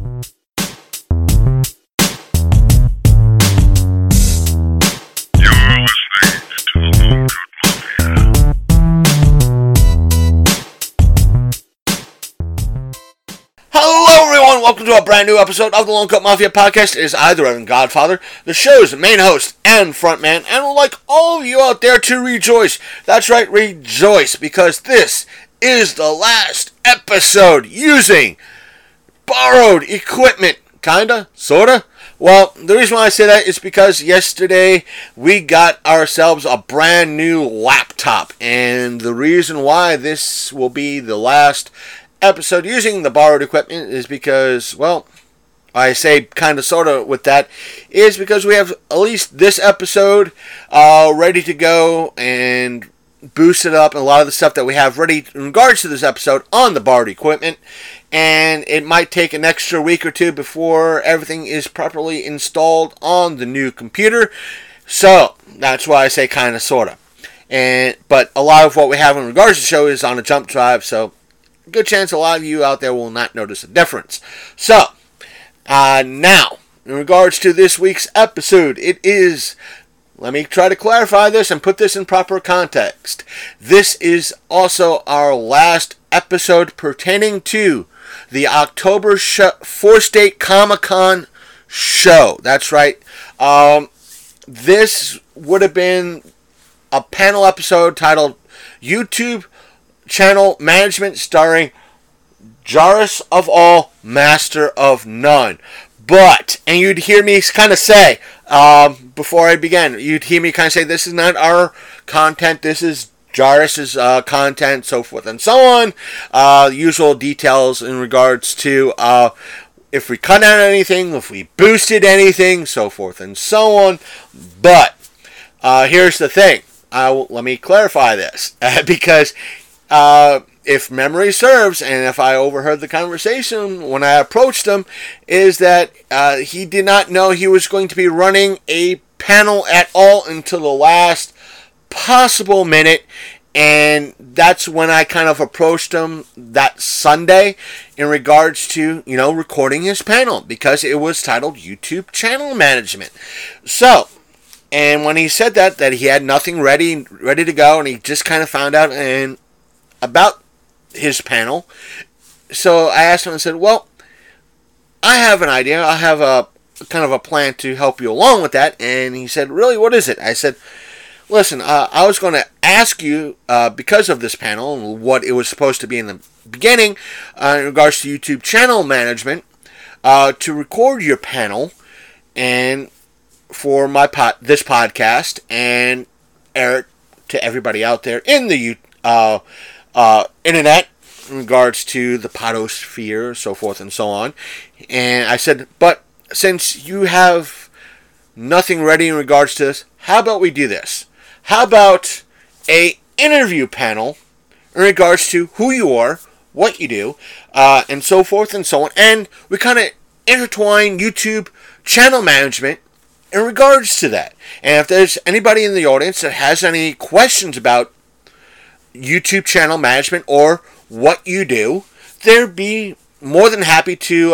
Welcome to a brand new episode of the Lone Cut Mafia Podcast. It is I, the Reverend Godfather, the show's main host and frontman, and would like all of you out there to rejoice. That's right, rejoice, because this is the last episode using borrowed equipment. Kinda? Sorta? Well, the reason why I say that is because yesterday we got ourselves a brand new laptop, and the reason why this will be the last episode using the borrowed equipment is because, well, I say kind of sort of with that, is because we have at least this episode ready to go and boosted up, and a lot of the stuff that we have ready in regards to this episode on the borrowed equipment, and it might take an extra week or two before everything is properly installed on the new computer. So that's why I say kind of sort of. But a lot of what we have in regards to the show is on a jump drive, so good chance a lot of you out there will not notice a difference. So, now, in regards to this week's episode, it is, let me try to clarify this and put this in proper context. This is also our last episode pertaining to the October 4-State Comic-Con show. That's right. This would have been a panel episode titled YouTube Channel Management, starring Jairus of all, Master of none. But, and you'd hear me kind of say, before I began, you'd hear me kind of say, this is not our content, this is Jairus' content, so forth and so on. Usual details in regards to if we cut out anything, if we boosted anything, so forth and so on. But, here's the thing. Let me clarify this, because if memory serves, and if I overheard the conversation when I approached him, is that he did not know he was going to be running a panel at all until the last possible minute, and that's when I kind of approached him that Sunday in regards to, recording his panel, because it was titled YouTube Channel Management. So, and when he said that he had nothing ready to go, and he just kind of found out about his panel. So I asked him and said, well, I have an idea. I have a kind of a plan to help you along with that. And he said, really, what is it? I said, listen, I was going to ask you, because of this panel and what it was supposed to be in the beginning, in regards to YouTube channel management, to record your panel and for this podcast and air it to everybody out there in the internet in regards to the podosphere, so forth and so on. And I said, but since you have nothing ready in regards to this, how about we do this? How about a interview panel in regards to who you are, what you do, and so forth and so on. And we kind of intertwine YouTube channel management in regards to that. And if there's anybody in the audience that has any questions about YouTube channel management or what you do, they'd be more than happy to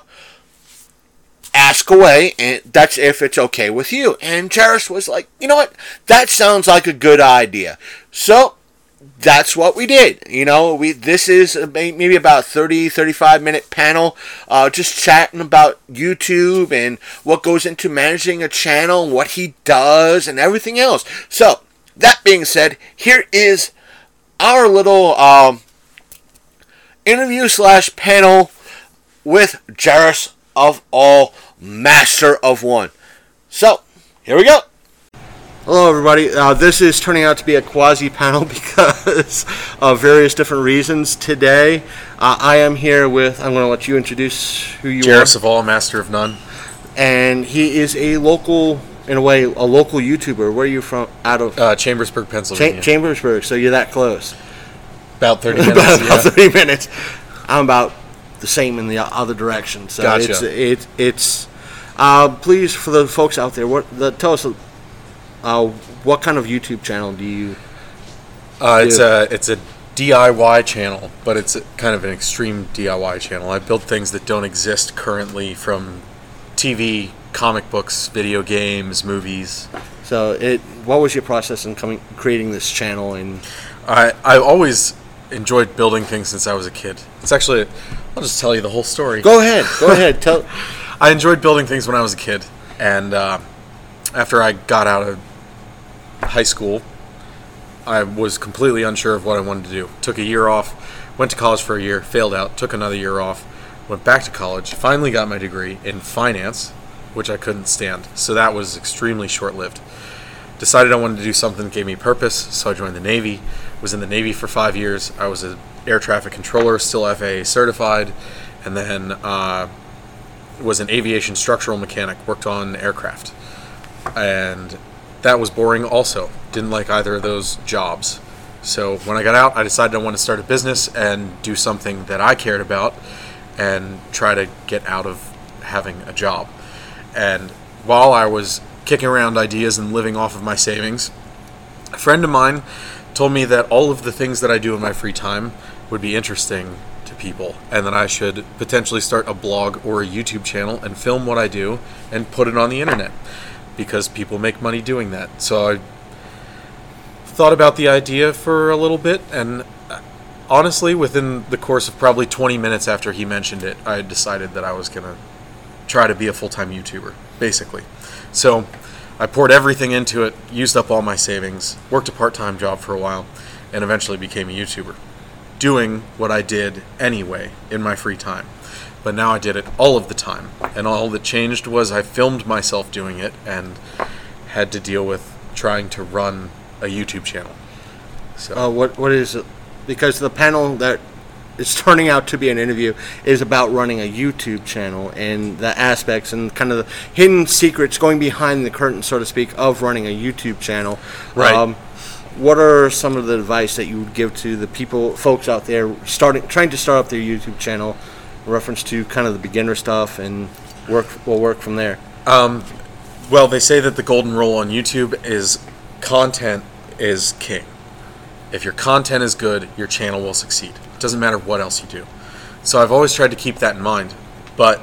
ask away, and that's if it's okay with you. And Jairus was like, you know what, that sounds like a good idea. So that's what we did. This is maybe about 35 minute panel, just chatting about YouTube and what goes into managing a channel and what he does and everything else. So that being said, here is our little interview / panel with Jairus of all, Master of one. So, here we go. Hello everybody, this is turning out to be a quasi-panel because of various different reasons. Today, I am here with, I'm going to let you introduce who you are. Jairus of all, Master of none. And he is a local YouTuber. Where are you from? Out of? Chambersburg, Pennsylvania. Chambersburg, so you're that close. About 30 minutes. about 30 minutes. I'm about the same in the other direction. So gotcha. It's please, for the folks out there, tell us what kind of YouTube channel do you do? It's a DIY channel, but it's kind of an extreme DIY channel. I build things that don't exist currently, from TV, comic books, video games, movies. So, what was your process in creating this channel? And I always enjoyed building things since I was a kid. It's actually, I'll just tell you the whole story. Go ahead. Tell. I enjoyed building things when I was a kid, and after I got out of high school, I was completely unsure of what I wanted to do. Took a year off, went to college for a year, failed out, took another year off, went back to college, finally got my degree in finance, which I couldn't stand. So that was extremely short-lived. Decided I wanted to do something that gave me purpose, so I joined the Navy. Was in the Navy for 5 years. I was an air traffic controller, still FAA certified, and then was an aviation structural mechanic, worked on aircraft. And that was boring also. Didn't like either of those jobs. So when I got out, I decided I wanted to start a business and do something that I cared about and try to get out of having a job. And while I was kicking around ideas and living off of my savings, a friend of mine told me that all of the things that I do in my free time would be interesting to people, and that I should potentially start a blog or a YouTube channel and film what I do and put it on the internet, because people make money doing that. So I thought about the idea for a little bit, and honestly, within the course of probably 20 minutes after he mentioned it, I decided that I was going to try to be a full-time YouTuber, basically. So I poured everything into it, used up all my savings, worked a part-time job for a while, and eventually became a YouTuber, doing what I did anyway in my free time. But now I did it all of the time, and all that changed was I filmed myself doing it and had to deal with trying to run a YouTube channel. So what is it? Because the panel that is turning out to be an interview is about running a YouTube channel and the aspects and kind of the hidden secrets going behind the curtain, so to speak, of running a YouTube channel. Right. What are some of the advice that you would give to the folks out there trying to start up their YouTube channel, in reference to kind of the beginner stuff, and work from there? Well, they say that the golden rule on YouTube is content is king. If your content is good, your channel will succeed. It doesn't matter what else you do. So I've always tried to keep that in mind. But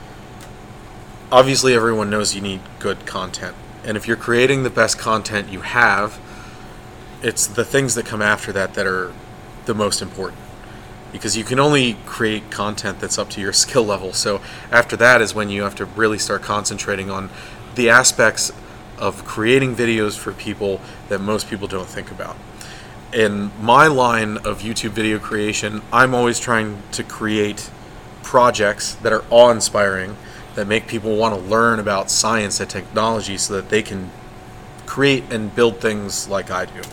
obviously everyone knows you need good content. And if you're creating the best content you have, it's the things that come after that that are the most important. Because you can only create content that's up to your skill level. So after that is when you have to really start concentrating on the aspects of creating videos for people that most people don't think about. In my line of YouTube video creation, I'm always trying to create projects that are awe-inspiring, that make people want to learn about science and technology so that they can create and build things like I do.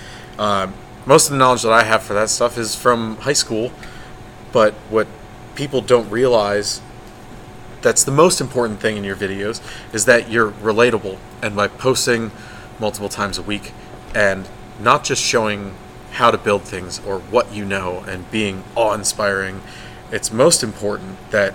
Most of the knowledge that I have for that stuff is from high school, but what people don't realize, that's the most important thing in your videos, is that you're relatable. And by posting multiple times a week and not just showing how to build things or what you know and being awe-inspiring, it's most important that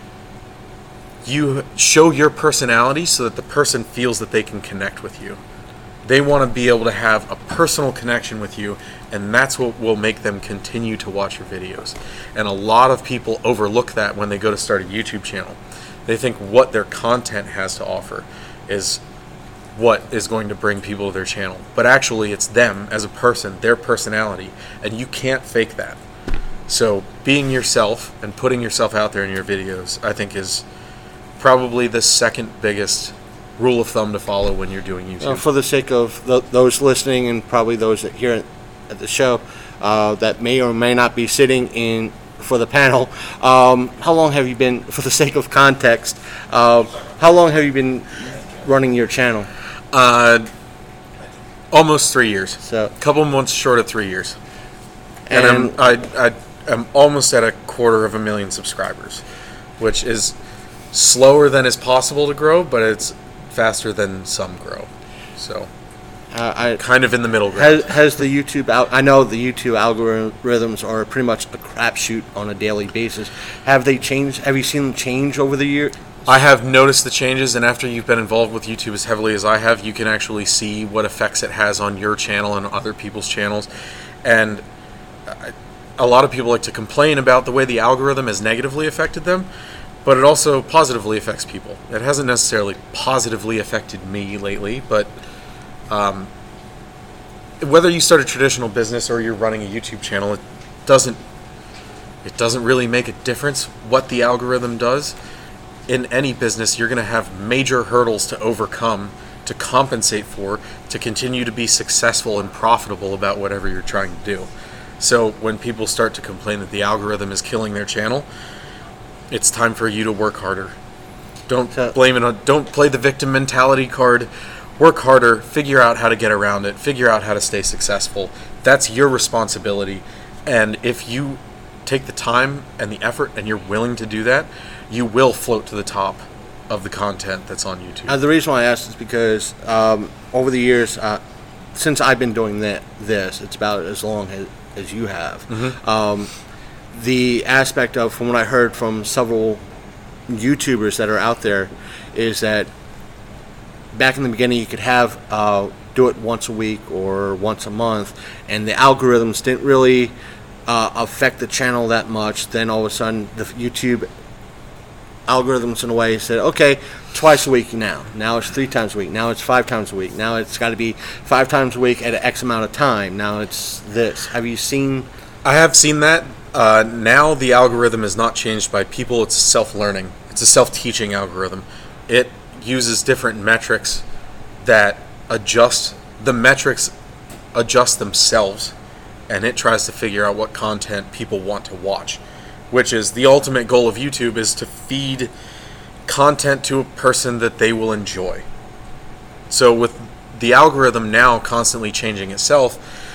you show your personality so that the person feels that they can connect with you. They want to be able to have a personal connection with you, and that's what will make them continue to watch your videos. And a lot of people overlook that when they go to start a YouTube channel. They think what their content has to offer is what is going to bring people to their channel. But actually it's them as a person, their personality, and you can't fake that. So being yourself and putting yourself out there in your videos, I think, is probably the second biggest rule of thumb to follow when you're doing YouTube. For the sake of those listening, and probably those that hear at the show that may or may not be sitting in for the panel, how long have you been, for the sake of context, how long have you been running your channel? Almost 3 years. So, a couple months short of 3 years. And I'm almost at 250,000 subscribers, which is slower than is possible to grow, but it's faster than some grow. So kind of in the middle ground. Has the YouTube I know the YouTube algorithms are pretty much a crapshoot on a daily basis. Have they changed? Have you seen them change over the year? I have noticed the changes, and after you've been involved with YouTube as heavily as I have, you can actually see what effects it has on your channel and other people's channels. And a lot of people like to complain about the way the algorithm has negatively affected them, but it also positively affects people. It hasn't necessarily positively affected me lately, but whether you start a traditional business or you're running a YouTube channel, it doesn't really make a difference what the algorithm does. In any business, you're going to have major hurdles to overcome, to compensate for, to continue to be successful and profitable about whatever you're trying to do. So when people start to complain that the algorithm is killing their channel, it's time for you to work harder. Don't blame it on, don't play the victim mentality card. Work harder, figure out how to get around it, figure out how to stay successful. That's your responsibility. And if you take the time and the effort and you're willing to do that, you will float to the top of the content that's on YouTube. The reason why I asked is because over the years, since I've been doing this, it's about as long as you have. Mm-hmm. The aspect of, from what I heard from several YouTubers that are out there, is that back in the beginning you could have do it once a week or once a month, and the algorithms didn't really affect the channel that much. Then all of a sudden the YouTube algorithms in a way said, okay, twice a week now it's 3 times a week, now it's 5 times a week, now it's got to be 5 times a week at an X amount of time, now it's this. Have you seen? I have seen that. Now the algorithm is not changed by people, it's self-learning. It's a self-teaching algorithm. It uses different metrics that adjust themselves, and it tries to figure out what content people want to watch, which is the ultimate goal of YouTube, is to feed content to a person that they will enjoy. So with the algorithm now constantly changing itself,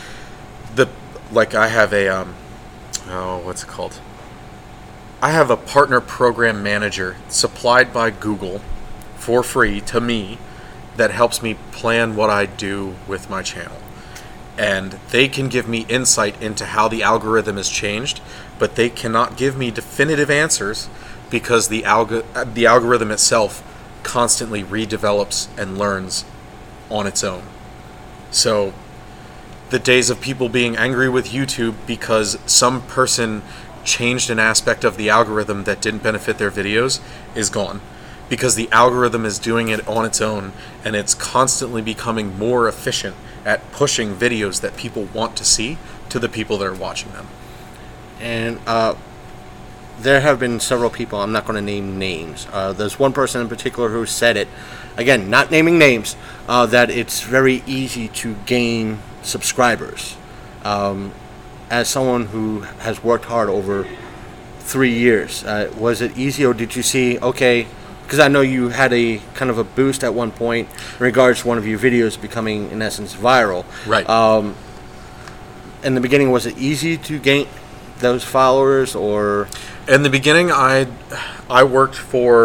I have a what's it called? I have a partner program manager supplied by Google for free to me that helps me plan what I do with my channel. And they can give me insight into how the algorithm has changed, but they cannot give me definitive answers because the algorithm itself constantly redevelops and learns on its own. So the days of people being angry with YouTube because some person changed an aspect of the algorithm that didn't benefit their videos is gone, because the algorithm is doing it on its own, and it's constantly becoming more efficient at pushing videos that people want to see to the people that are watching them. And there have been several people, I'm not going to name names. There's one person in particular who said it, again, not naming names, that it's very easy to gain subscribers. As someone who has worked hard over 3 years, was it easy, or did you see, okay, because I know you had a kind of a boost at one point in regards to one of your videos becoming, in essence, viral. Right. In the beginning, was it easy to gain those followers, or? In the beginning, I worked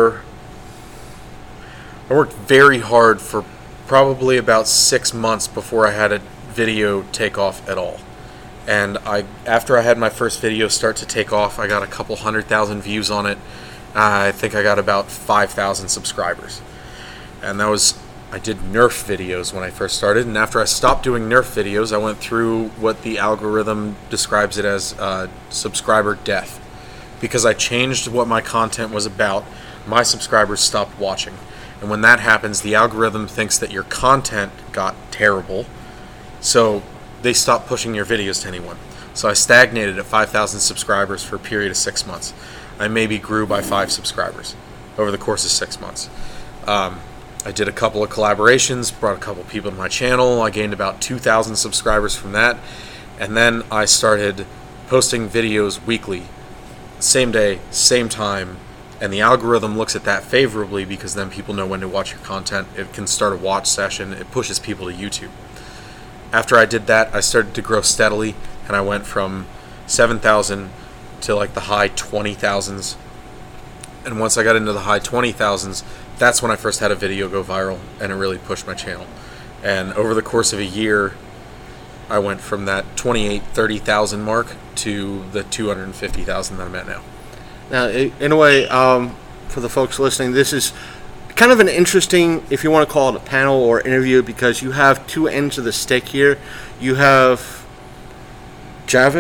very hard for probably about 6 months before I had a video take off at all. And after I had my first video start to take off, I got a couple 100,000 views on it. I think I got about 5,000 subscribers. And I did Nerf videos when I first started, and after I stopped doing Nerf videos, I went through what the algorithm describes it as subscriber death. Because I changed what my content was about, my subscribers stopped watching. And when that happens, the algorithm thinks that your content got terrible, so they stop pushing your videos to anyone. So I stagnated at 5,000 subscribers for a period of 6 months. I maybe grew by 5 subscribers over the course of 6 months. I did a couple of collaborations, brought a couple people to my channel. I gained about 2,000 subscribers from that. And then I started posting videos weekly, same day, same time. And the algorithm looks at that favorably because then people know when to watch your content. It can start a watch session. It pushes people to YouTube. After I did that, I started to grow steadily, and I went from 7,000 to like the high 20,000s. And once I got into the high 20,000s, that's when I first had a video go viral, and it really pushed my channel. And over the course of a year, I went from that 30,000 mark to the 250,000 that I'm at now. Now, in a way, for the folks listening, this is kind of an interesting, if you want to call it a panel or interview, because you have two ends of the stick here. You have Jarvis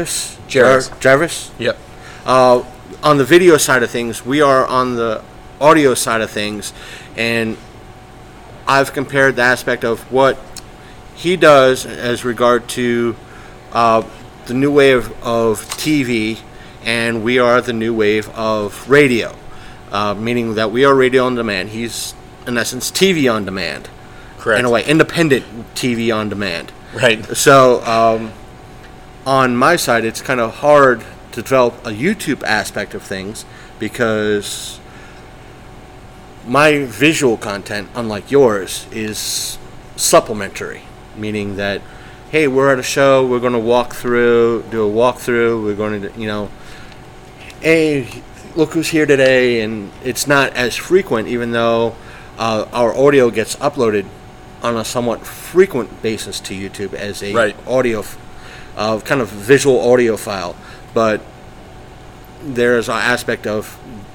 Jarvis. Yep. On the video side of things, we are on the audio side of things, and I've compared the aspect of what he does as regard to the new wave of TV, and we are the new wave of radio, meaning that we are radio on demand. He's, in essence, TV on demand. Correct. In a way, independent TV on demand. Right. So, on my side, it's kind of hard to develop a YouTube aspect of things because my visual content, unlike yours, is supplementary, meaning that, hey, we're at a show, we're going to do a walkthrough, we're going to, hey, look who's here today, and it's not as frequent, even though our audio gets uploaded on a somewhat frequent basis to YouTube as a audio, kind of visual audio file, but there's an aspect of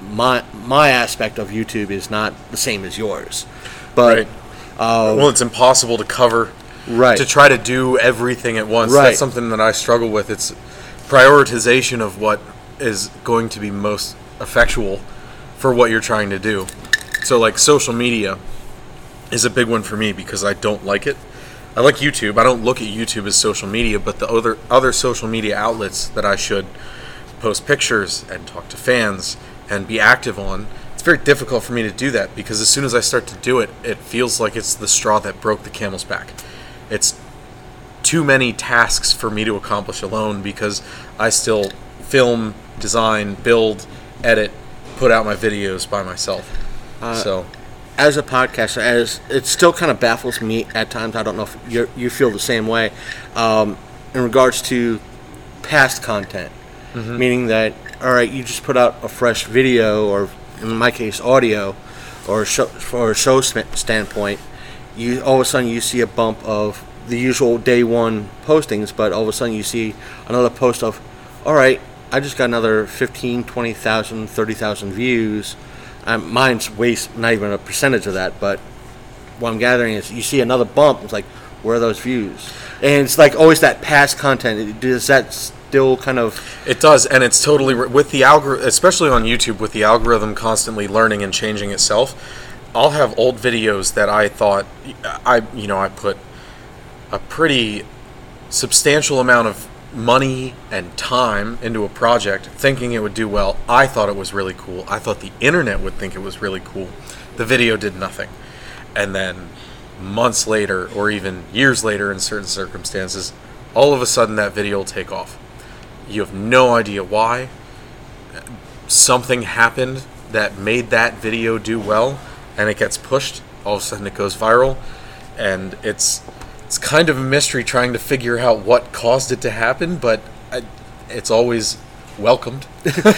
my aspect of YouTube is not the same as yours, but well, it's impossible to cover, to try to do everything at once. That's something that I struggle with. It's prioritization of what is going to be most effectual for what you're trying to do. So, like, social media is a big one for me because I don't like it. I like YouTube. I don't look at YouTube as social media, but the other social media outlets that I should post pictures and talk to fans and be active on, it's very difficult for me to do that because as soon as I start to do it, it feels like it's the straw that broke the camel's back. It's too many tasks for me to accomplish alone because I still film, design, build, edit, put out my videos by myself. So, as a podcaster, as it still kind of baffles me at times. I don't know if you feel the same way in regards to past content, meaning that, all right, you just put out a fresh video, or in my case, audio, or for a show standpoint. You all of a sudden you see a bump of the usual day one postings, but all of a sudden you see another post of, all right, I just got another 15, 20,000, 30,000 views. Mine's not even a percentage of that, but what I'm gathering is you see another bump. It's like, where are those views? And it's like always that past content. Does that still kind of... It does, and it's totally... With the algorithm, especially on YouTube, with the algorithm constantly learning and changing itself, I'll have old videos that I thought... I put a pretty substantial amount of money and time into a project thinking it would do well. I thought it was really cool. I thought the internet would think it was really cool. The video did nothing. And then months later, or even years later in certain circumstances, all of a sudden that video will take off. You have no idea why. Something happened that made that video do well, and it gets pushed. All of a sudden it goes viral, and it's kind of a mystery trying to figure out what caused it to happen, but it's always welcomed.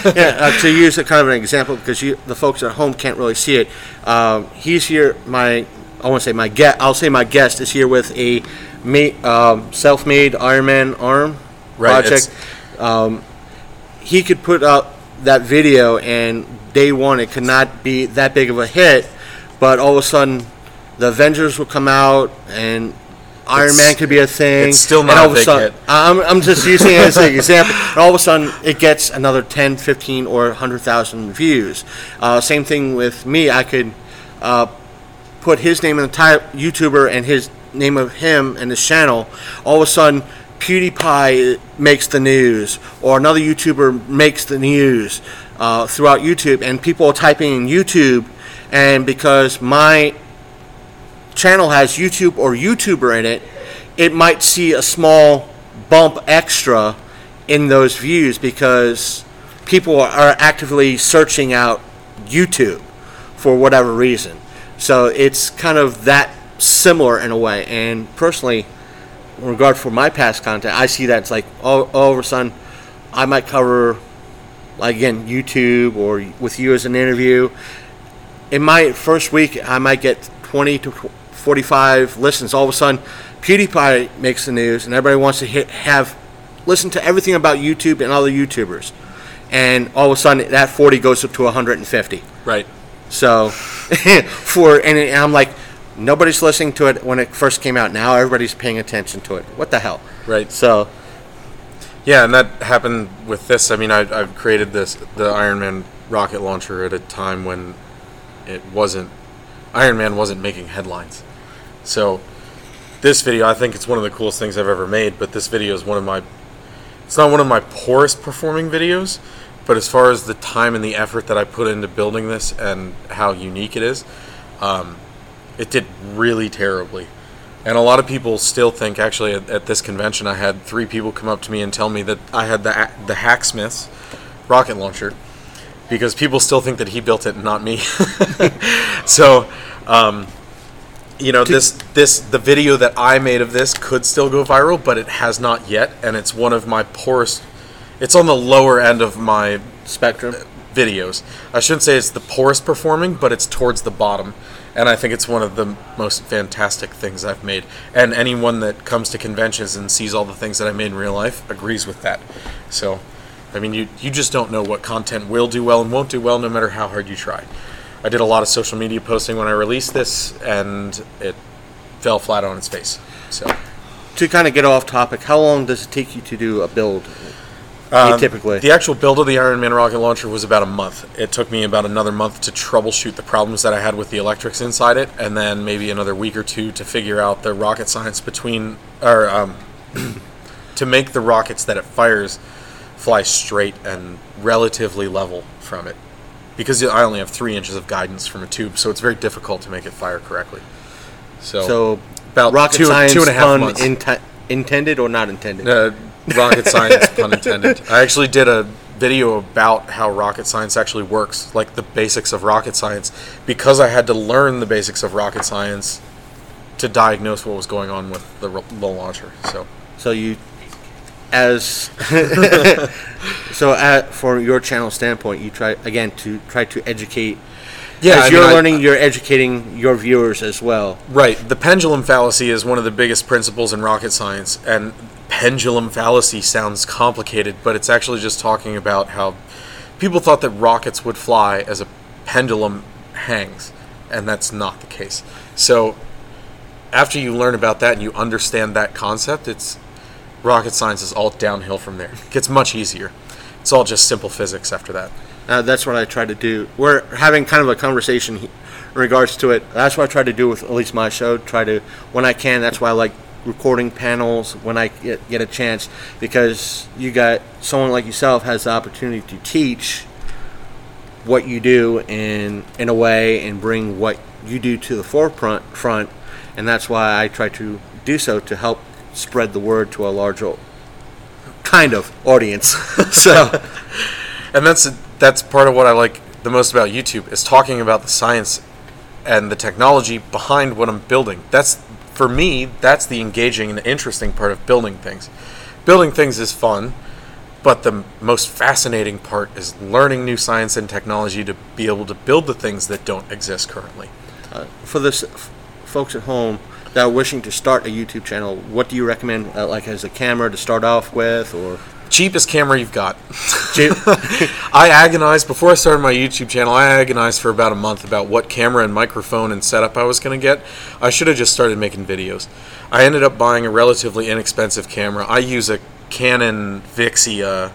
To use a kind of an example, because the folks at home can't really see it. He's here. I'll say my guest is here with a self-made Ironman arm project. He could put up that video, and day one it could not be that big of a hit, but all of a sudden the Avengers will come out and Iron Man could be a thing. It's still not a big hit. I'm just using it as an example. And all of a sudden, it gets another 10, 15, or 100,000 views. Same thing with me. I could put his name in the title, YouTuber, and his name of him and his channel. All of a sudden, PewDiePie makes the news, or another YouTuber makes the news throughout YouTube, and people are typing in YouTube, and because my channel has YouTube or YouTuber in it, it might see a small bump extra in those views because people are actively searching out YouTube for whatever reason. So it's kind of that similar in a way. And personally, in regard for my past content, I see that it's like all of a sudden I might cover, again, YouTube or with you as an interview. In my first week, I might get 20 to 45 listens. All of a sudden, PewDiePie makes the news, and everybody wants to listen to everything about YouTube and other YouTubers. And all of a sudden, that 40 goes up to 150. Right. So, and I'm like, nobody's listening to it when it first came out. Now everybody's paying attention to it. What the hell? Right. So, Yeah, and that happened with this. I mean, I've created the Iron Man rocket launcher at a time when Iron Man wasn't making headlines. So this video, I think it's one of the coolest things I've ever made, but this video is it's not one of my poorest performing videos, but as far as the time and the effort that I put into building this and how unique it is, it did really terribly. And a lot of people still think, actually, at this convention, I had 3 people come up to me and tell me that I had the Hacksmith's rocket launcher, because people still think that he built it and not me. So, the video that I made of this could still go viral, but it has not yet, and it's one of my poorest. It's on the lower end of my spectrum videos. I shouldn't say it's the poorest performing, but it's towards the bottom. And I think it's one of the most fantastic things I've made. And anyone that comes to conventions and sees all the things that I made in real life agrees with that. So, I mean, you just don't know what content will do well and won't do well, no matter how hard you try. I did a lot of social media posting when I released this, and it fell flat on its face. So, to kind of get off topic, how long does it take you to do a build? Typically, the actual build of the Iron Man rocket launcher was about a month. It took me about another month to troubleshoot the problems that I had with the electrics inside it, and then maybe another week or 2 to figure out the rocket science to make the rockets that it fires fly straight and relatively level from it. Because I only have 3 inches of guidance from a tube, so it's very difficult to make it fire correctly. So about rocket science 2.5 months. Intended or not intended? Rocket science, pun intended. I actually did a video about how rocket science actually works, like the basics of rocket science, because I had to learn the basics of rocket science to diagnose what was going on with the launcher. So you, for your channel standpoint, you try to educate. Yeah, as you're learning, you're educating your viewers as well. Right. The pendulum fallacy is one of the biggest principles in rocket science, and pendulum fallacy sounds complicated, but it's actually just talking about how people thought that rockets would fly as a pendulum hangs, and that's not the case. So after you learn about that and you understand that concept, rocket science is all downhill from there. It gets much easier. It's all just simple physics after that. That's what I try to do. We're having kind of a conversation in regards to it. That's what I try to do with at least my show. When I can. That's why I like recording panels when I get a chance, because you got someone like yourself has the opportunity to teach what you do in a way and bring what you do to the forefront, and that's why I try to do so to help spread the word to a larger kind of audience. So, and that's part of what I like the most about YouTube, is talking about the science and the technology behind what I'm building. For me, that's the engaging and interesting part of building things. Building things is fun, but the most fascinating part is learning new science and technology to be able to build the things that don't exist currently. For the folks at home that are wishing to start a YouTube channel, what do you recommend, like as a camera to start off with, or cheapest camera you've got? I agonized before I started my YouTube channel. I agonized for about a month about what camera and microphone and setup I was going to get. I should have just started making videos. I ended up buying a relatively inexpensive camera. I use a Canon Vixia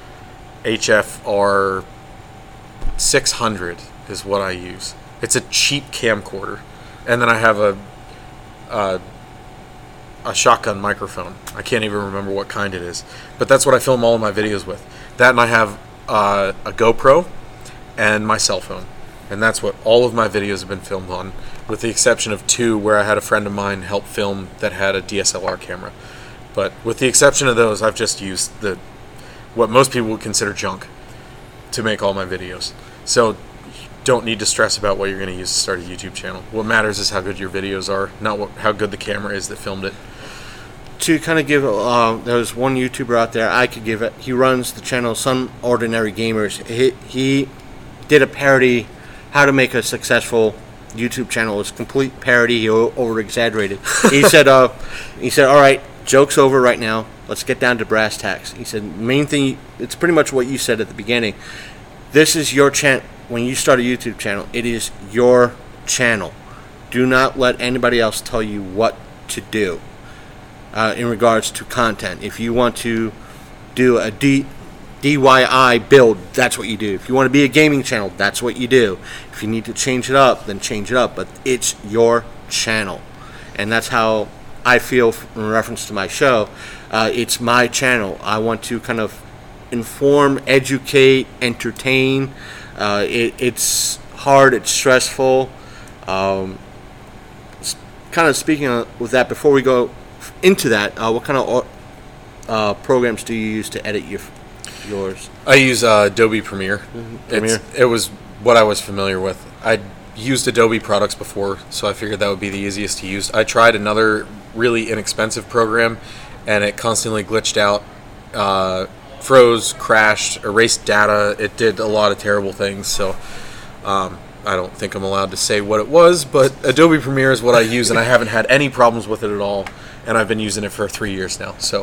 HFR 600 is what I use. It's a cheap camcorder, and then I have a shotgun microphone. I can't even remember what kind it is, but that's what I film all of my videos with. That, and I have a GoPro and my cell phone, and that's what all of my videos have been filmed on, with the exception of 2 where I had a friend of mine help film that had a DSLR camera. But with the exception of those, I've just used what most people would consider junk to make all my videos. So you don't need to stress about what you're going to use to start a YouTube channel. What matters is how good your videos are, not how good the camera is that filmed it. To kind of give, there's one YouTuber out there I could give it. He runs the channel Some Ordinary Gamers. He did a parody, how to make a successful YouTube channel. It's complete parody. He over-exaggerated. He said, all right, joke's over right now. Let's get down to brass tacks. He said, main thing, it's pretty much what you said at the beginning. This is your channel. When you start a YouTube channel, it is your channel. Do not let anybody else tell you what to do. In regards to content, if you want to do a DIY build, that's what you do. If you want to be a gaming channel, that's what you do. If you need to change it up, then change it up. But it's your channel. And that's how I feel in reference to my show. It's my channel. I want to kind of inform, educate, entertain. It's hard, it's stressful. Kind of speaking with that, before we go into that, what kind of programs do you use to edit yours? I use Adobe Premiere. Premiere. It was what I was familiar with. I used Adobe products before, so I figured that would be the easiest to use. I tried another really inexpensive program, and it constantly glitched out, froze, crashed, erased data. It did a lot of terrible things, so I don't think I'm allowed to say what it was, but Adobe Premiere is what I use, and I haven't had any problems with it at all, and I've been using it for 3 years now. So,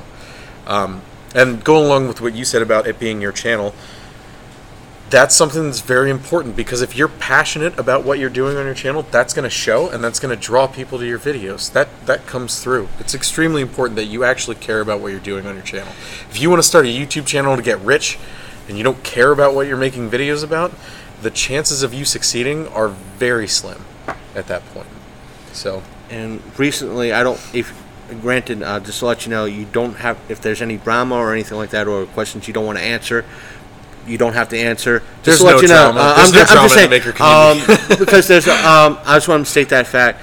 and going along with what you said about it being your channel, that's something that's very important, because if you're passionate about what you're doing on your channel, that's going to show, and that's going to draw people to your videos. That comes through. It's extremely important that you actually care about what you're doing on your channel. If you want to start a YouTube channel to get rich, and you don't care about what you're making videos about, the chances of you succeeding are very slim at that point. So, and recently, granted, just to let you know, you don't have, if there's any drama or anything like that, or questions you don't want to answer, you don't have to answer. There's just to let no you know, drama. I'm just saying, in the maker community. because there's, I just want to state that fact.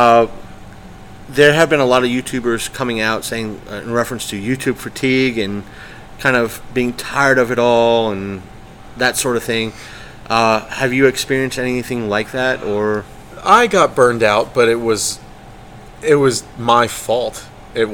There have been a lot of YouTubers coming out saying, in reference to YouTube fatigue and kind of being tired of it all and that sort of thing. Have you experienced anything like that, or? I got burned out, but it was my fault. It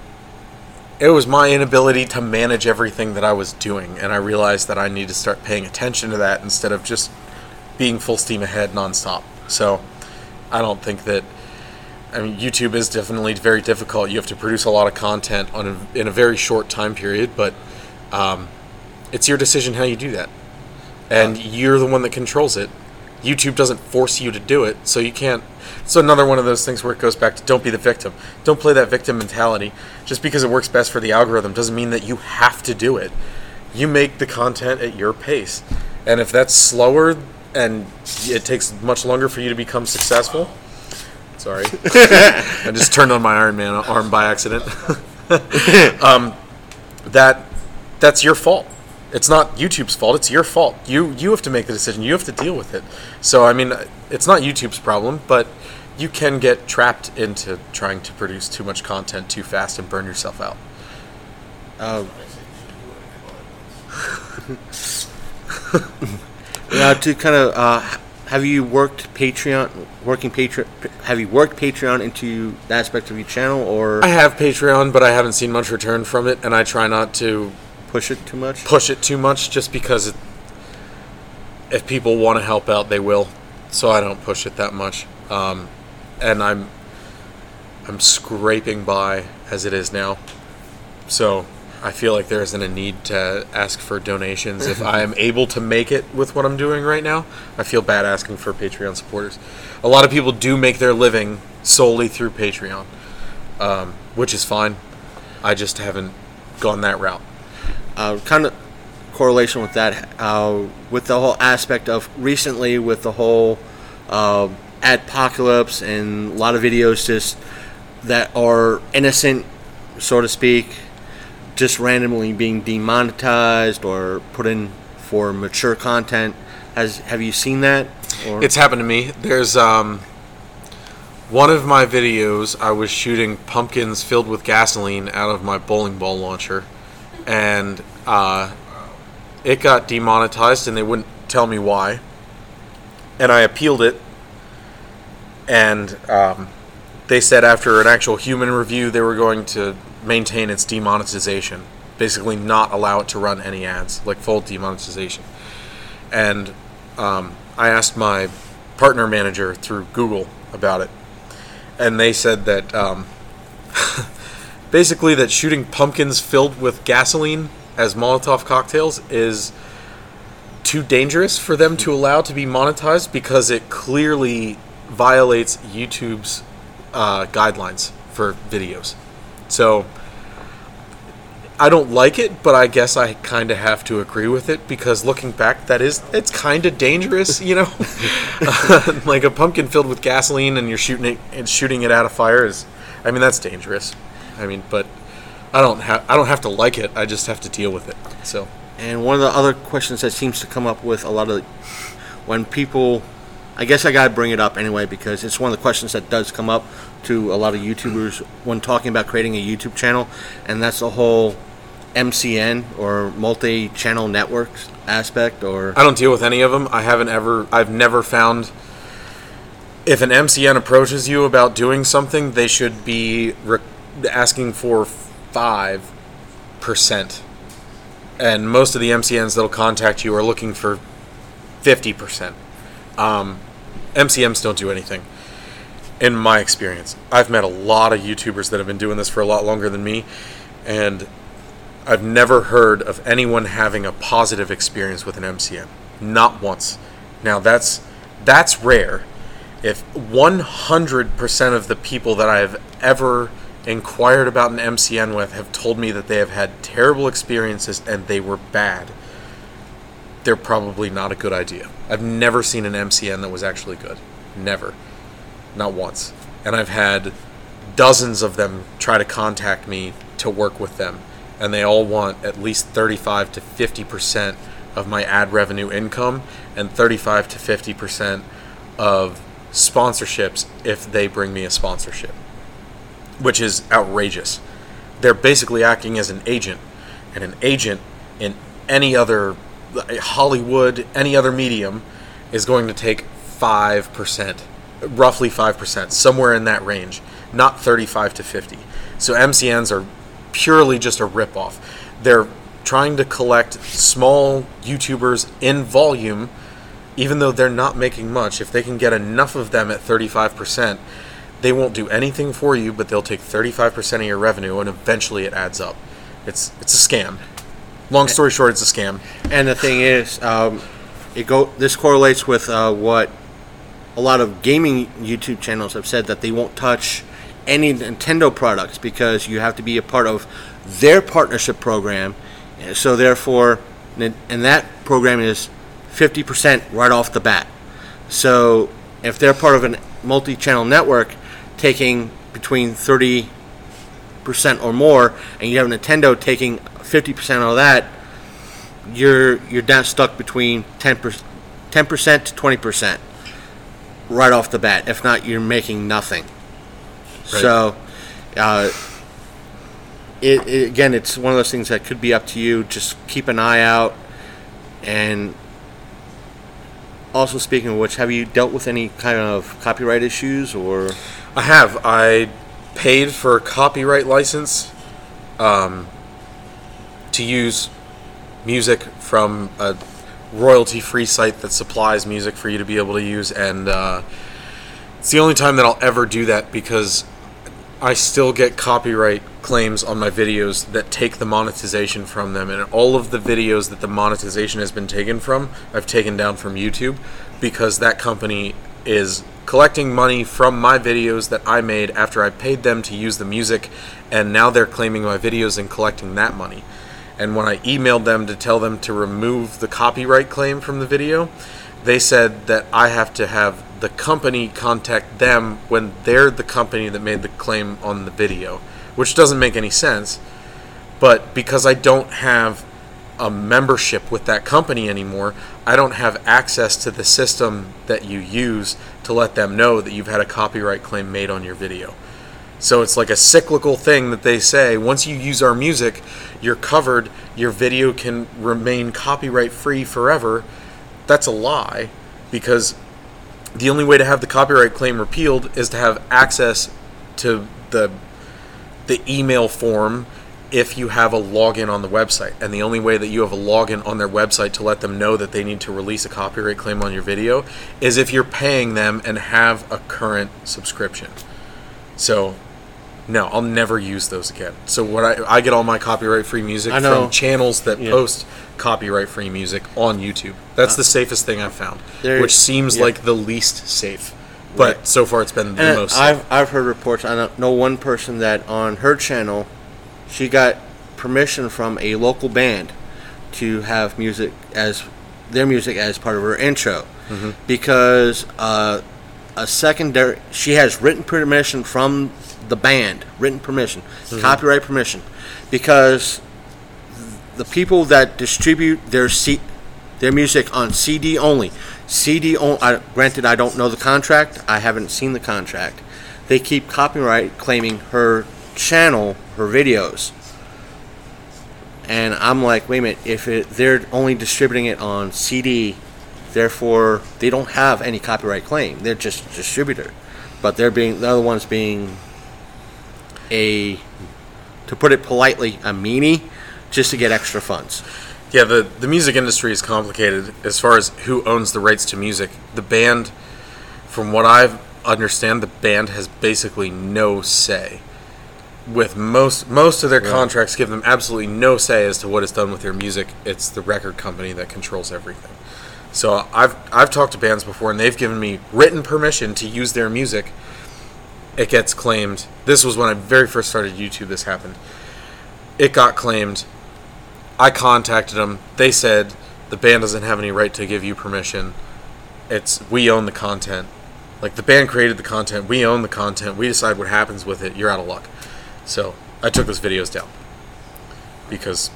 was my inability to manage everything that I was doing, and I realized that I need to start paying attention to that instead of just being full steam ahead nonstop. So I don't think that, I mean, YouTube is definitely very difficult. You have to produce a lot of content in a very short time period, but it's your decision how you do that. And you're the one that controls it. YouTube doesn't force you to do it, so you can't. It's another one of those things where it goes back to don't be the victim. Don't play that victim mentality. Just because it works best for the algorithm doesn't mean that you have to do it. You make the content at your pace. And if that's slower and it takes much longer for you to become successful, sorry. I just turned on my Iron Man arm by accident. That's your fault. It's not YouTube's fault. It's your fault. You have to make the decision. You have to deal with it. So, I mean, it's not YouTube's problem, but you can get trapped into trying to produce too much content too fast and burn yourself out. To kind of, have you worked Patreon? Have you worked Patreon into the aspect of your channel, or? I have Patreon, but I haven't seen much return from it, and I try not to push it too much, just because if people want to help out, they will. So I don't push it that much, and I'm scraping by as it is now. So I feel like there isn't a need to ask for donations if I am able to make it with what I'm doing right now. I feel bad asking for Patreon supporters. A lot of people do make their living solely through Patreon, which is fine. I just haven't gone that route. Kind of correlation with that, with the whole aspect of recently with the whole adpocalypse and a lot of videos just that are innocent, so to speak, just randomly being demonetized or put in for mature content. Have you seen that? Or? It's happened to me. There's one of my videos, I was shooting pumpkins filled with gasoline out of my bowling ball launcher, and it got demonetized, and they wouldn't tell me why. And I appealed it, and they said after an actual human review, they were going to maintain its demonetization, basically not allow it to run any ads, like full demonetization. And I asked my partner manager through Google about it, and they said that basically that shooting pumpkins filled with gasoline as Molotov cocktails is too dangerous for them to allow to be monetized because it clearly violates YouTube's guidelines for videos. So I don't like it, but I guess I kind of have to agree with it, because looking back, it's kind of dangerous, you know? Like a pumpkin filled with gasoline and you're shooting it out of fire that's dangerous. But I don't have to like it. I just have to deal with it. So. And one of the other questions that seems to come up with a lot of when people, I guess I gotta bring it up anyway because it's one of the questions that does come up to a lot of YouTubers when talking about creating a YouTube channel, and that's the whole MCN or multi-channel networks aspect. Or I don't deal with any of them. I've never found, if an MCN approaches you about doing something, they should be asking for 5%. And most of the MCNs that'll contact you are looking for 50%. MCMs don't do anything, in my experience. I've met a lot of YouTubers that have been doing this for a lot longer than me, and I've never heard of anyone having a positive experience with an MCN. Not once. Now, that's rare. If 100% of the people that I've ever inquired about an MCN with have told me that they have had terrible experiences and they were bad, they're probably not a good idea. I've never seen an MCN that was actually good. Never. Not once. And I've had dozens of them try to contact me to work with them, and they all want at least 35 to 50% of my ad revenue income and 35 to 50% of sponsorships if they bring me a sponsorship, which is outrageous. They're basically acting as an agent, and an agent in any other Hollywood, any other medium, is going to take 5%, roughly 5%, somewhere in that range, not 35 to 50. So MCNs are purely just a ripoff. They're trying to collect small YouTubers in volume, even though they're not making much. If they can get enough of them at 35%, they won't do anything for you, but they'll take 35% of your revenue, and eventually it adds up. It's a scam. Long story short, it's a scam. And the thing is, this correlates with what a lot of gaming YouTube channels have said, that they won't touch any Nintendo products because you have to be a part of their partnership program. So therefore, and that program is 50% right off the bat. So if they're part of a multi-channel network taking between 30% or more, and you have Nintendo taking 50% of that, you're down stuck between 10% to 20% right off the bat. If not, you're making nothing. Right. So, again, it's one of those things that could be up to you. Just keep an eye out. And also, speaking of which, have you dealt with any kind of copyright issues? Or I have. I paid for a copyright license to use music from a royalty-free site that supplies music for you to be able to use, and it's the only time that I'll ever do that, because I still get copyright claims on my videos that take the monetization from them, and all of the videos that the monetization has been taken from, I've taken down from YouTube, because that company is collecting money from my videos that I made after I paid them to use the music, and now they're claiming my videos and collecting that money. And when I emailed them to tell them to remove the copyright claim from the video, they said that I have to have the company contact them when they're the company that made the claim on the video, which doesn't make any sense. But because I don't have a membership with that company anymore, I don't have access to the system that you use to let them know that you've had a copyright claim made on your video. So it's like a cyclical thing that they say, once you use our music, you're covered, your video can remain copyright free forever. That's a lie, because the only way to have the copyright claim repealed is to have access to the email form if you have a login on the website. And the only way that you have a login on their website to let them know that they need to release a copyright claim on your video is if you're paying them and have a current subscription. So no, I'll never use those again. So what I get all my copyright-free music from channels that post copyright-free music on YouTube. That's the safest thing I've found, which seems like the least safe. But so far it's been the most safe. I've heard reports. I know one person that on her channel, she got permission from a local band to have music as their music as part of her intro, because she has written permission from the band, copyright permission, because the people that distribute their music on CD only. Granted, I don't know the contract. I haven't seen the contract. They keep copyright claiming her channel, her videos. And I'm like, wait a minute. If they're only distributing it on CD, therefore they don't have any copyright claim. They're just a distributor, but they're the other ones being to put it politely, a meanie, just to get extra funds. Yeah, the music industry is complicated as far as who owns the rights to music. The band, from what I understand, the band has basically no say. With most of their contracts give them absolutely no say as to what is done with their music. It's the record company that controls everything. So I've talked to bands before, and they've given me written permission to use their music. It gets claimed. This was when I very first started YouTube. This happened. It got claimed. I contacted them. They said the band doesn't have any right to give you permission. We own the content. Like, the band created the content. We own the content. We decide what happens with it. You're out of luck. So I took those videos down because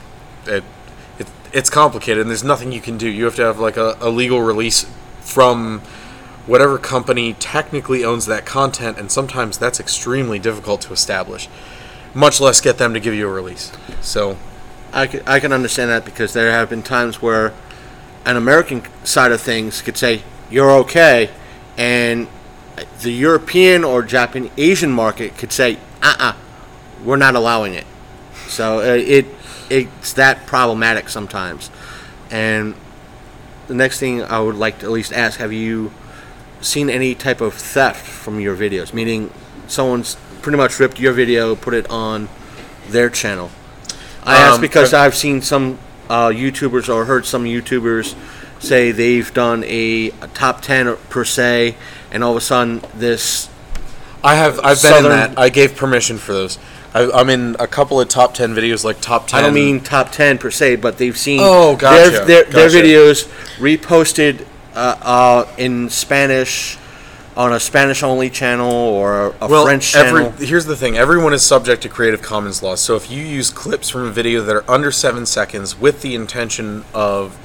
it's complicated and there's nothing you can do. You have to have like a legal release from whatever company technically owns that content, and sometimes that's extremely difficult to establish, much less get them to give you a release. So I can understand that, because there have been times where an American side of things could say you're okay, and the European or Japanese Asian market could say we're not allowing it. So it's that problematic sometimes. And the next thing I would like to at least ask, have you seen any type of theft from your videos? Meaning someone's pretty much ripped your video, put it on their channel. I ask because I've seen some YouTubers, or heard some YouTubers say they've done a top 10 per se, and all of a sudden this... I've been in that. I gave permission for those. I'm in a couple of top 10 videos, like top 10. I don't mean top 10 per se, but they've seen their videos reposted in Spanish on a Spanish-only channel or a French channel. Here's the thing. Everyone is subject to Creative Commons laws. So if you use clips from a video that are under 7 seconds with the intention of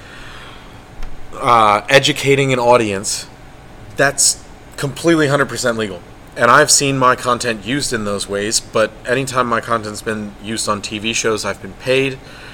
educating an audience, that's completely 100% legal. And I've seen my content used in those ways, but anytime my content's been used on TV shows, I've been paid.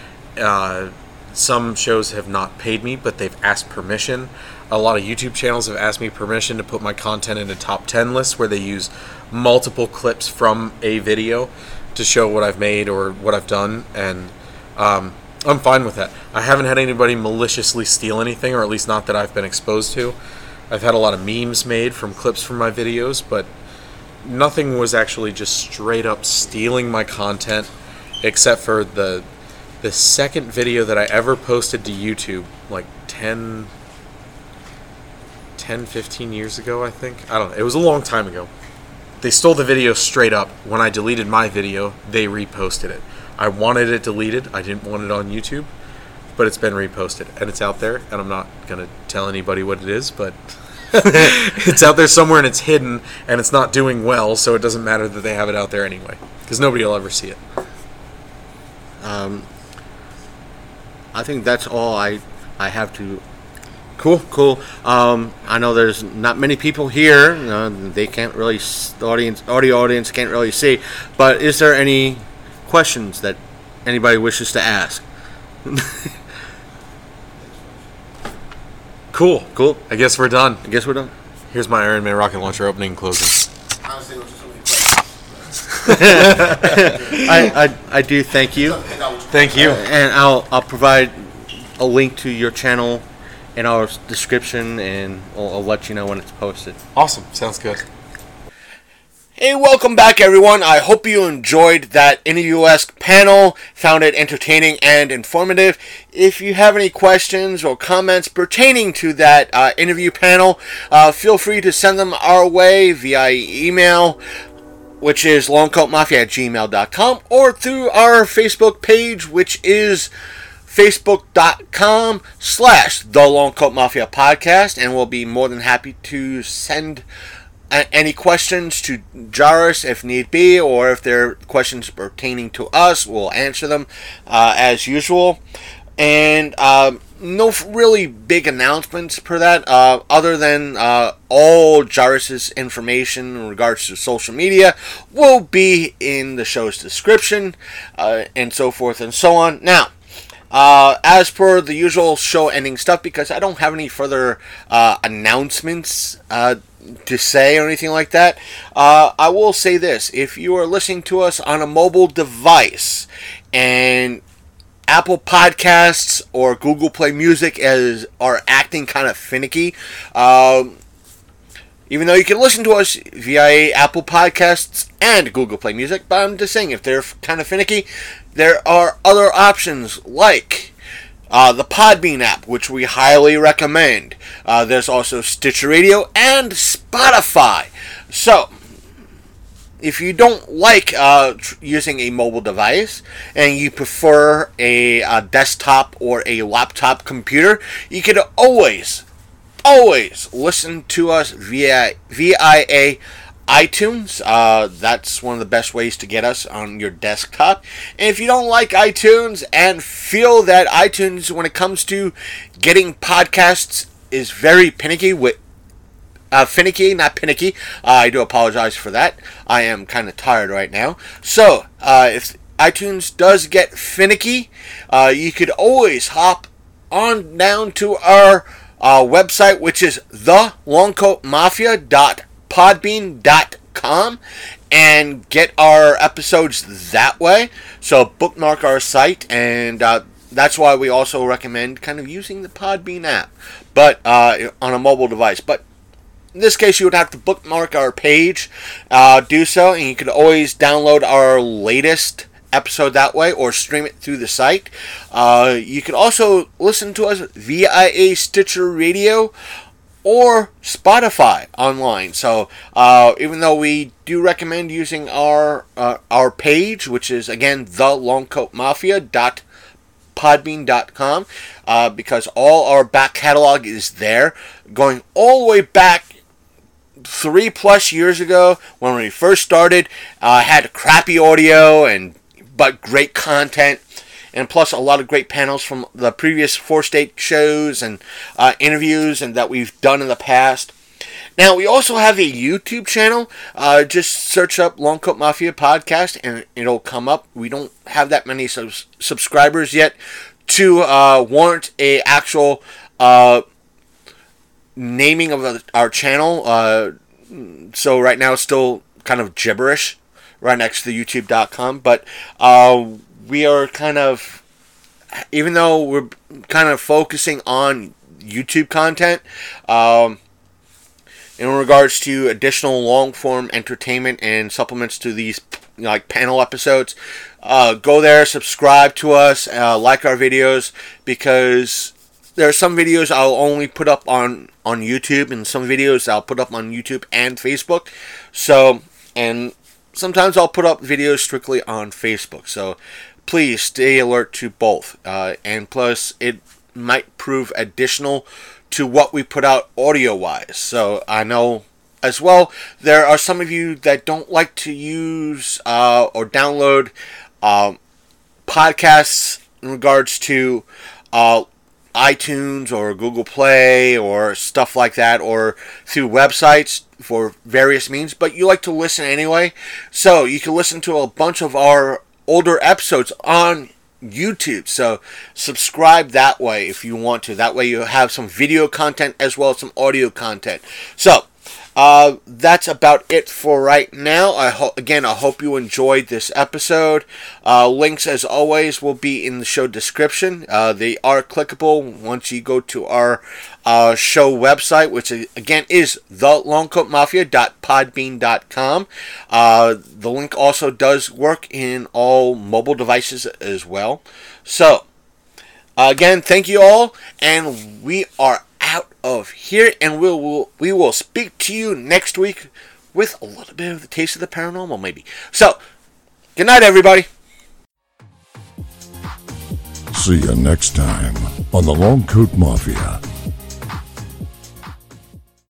Some shows have not paid me, but they've asked permission. A lot of YouTube channels have asked me permission to put my content into top 10 lists where they use multiple clips from a video to show what I've made or what I've done, and I'm fine with that. I haven't had anybody maliciously steal anything, or at least not that I've been exposed to. I've had a lot of memes made from clips from my videos, but nothing was actually just straight up stealing my content, except for the second video that I ever posted to YouTube, like 10, 15 years ago, I think. I don't know. It was a long time ago. They stole the video straight up. When I deleted my video, they reposted it. I wanted it deleted. I didn't want it on YouTube, but it's been reposted, and it's out there, and I'm not going to tell anybody what it is, but... it's out there somewhere and it's hidden and it's not doing well, so it doesn't matter that they have it out there anyway, because nobody will ever see it. I think that's all I have to. Cool. I know there's not many people here. They can't really, the audio audience can't really see. But is there any questions that anybody wishes to ask? Cool. I guess we're done. Here's my Iron Man rocket launcher opening and closing. Honestly, it was just so many questions. I do thank you. Thank you. And I'll provide a link to your channel in our description, and I'll let you know when it's posted. Awesome. Sounds good. Hey, welcome back, everyone. I hope you enjoyed that interview-esque panel, found it entertaining and informative. If you have any questions or comments pertaining to that interview panel, feel free to send them our way via email which is longcoatmafia@gmail.com, or through our Facebook page, which is facebook.com/The Long Coat Mafia Podcast, and we'll be more than happy to send any questions to Jairus if need be, or if they're questions pertaining to us, we'll answer them as usual. And no really big announcements per that, other than all Jairus' information in regards to social media will be in the show's description, and so forth and so on. Now, as per the usual show ending stuff, because I don't have any further announcements to say or anything like that, I will say this. If you are listening to us on a mobile device and Apple Podcasts or Google Play Music are acting kind of finicky, even though you can listen to us via Apple Podcasts and Google Play Music, but I'm just saying, if they're kind of finicky, there are other options like the Podbean app, which we highly recommend. There's also Stitcher Radio and Spotify. So, if you don't like using a mobile device and you prefer a desktop or a laptop computer, you could always listen to us via iTunes. That's one of the best ways to get us on your desktop. And if you don't like iTunes and feel that iTunes, when it comes to getting podcasts, is very finicky, not pinicky. I do apologize for that. I am kind of tired right now. So, if iTunes does get finicky, you could always hop on down to our website, which is thelongcoatmafia.podbean.com, and get our episodes that way. So bookmark our site, and that's why we also recommend kind of using the Podbean app, but on a mobile device. But in this case, you would have to bookmark our page, do so, and you could always download our latest episode that way, or stream it through the site. You can also listen to us via Stitcher Radio or Spotify online. So even though we do recommend using our page, which is again thelongcoatmafia.podbean.com, because all our back catalog is there, going all the way back 3+ years ago when we first started. Had crappy audio but great content, and plus a lot of great panels from the previous 4-state shows and interviews and that we've done in the past. Now, we also have a YouTube channel. Just search up Long Coat Mafia Podcast and it'll come up. We don't have that many subscribers yet to warrant a actual naming of our channel. So right now it's still kind of gibberish right next to the youtube.com, but we are kind of, even though we're kind of focusing on YouTube content, in regards to additional long-form entertainment and supplements to these like panel episodes, go there, subscribe to us, like our videos, because there are some videos I'll only put up on YouTube, and some videos I'll put up on YouTube and Facebook. So, and sometimes I'll put up videos strictly on Facebook. So, please stay alert to both. And plus, it might prove additional to what we put out audio-wise. So, I know as well, there are some of you that don't like to use or download podcasts in regards to iTunes or Google Play or stuff like that, or through websites for various means, but you like to listen anyway. So you can listen to a bunch of our older episodes on YouTube. So subscribe that way if you want to. That way you have some video content as well as some audio content. So that's about it for right now. I hope you enjoyed this episode. Links, as always, will be in the show description. They are clickable once you go to our show website, which again is thelongcoatmafia.podbean.com. The link also does work in all mobile devices as well. So, again, thank you all, and we are out of here, and we will speak to you next week with a little bit of the taste of the paranormal, maybe. So, good night, everybody. See you next time on the Long Coat Mafia.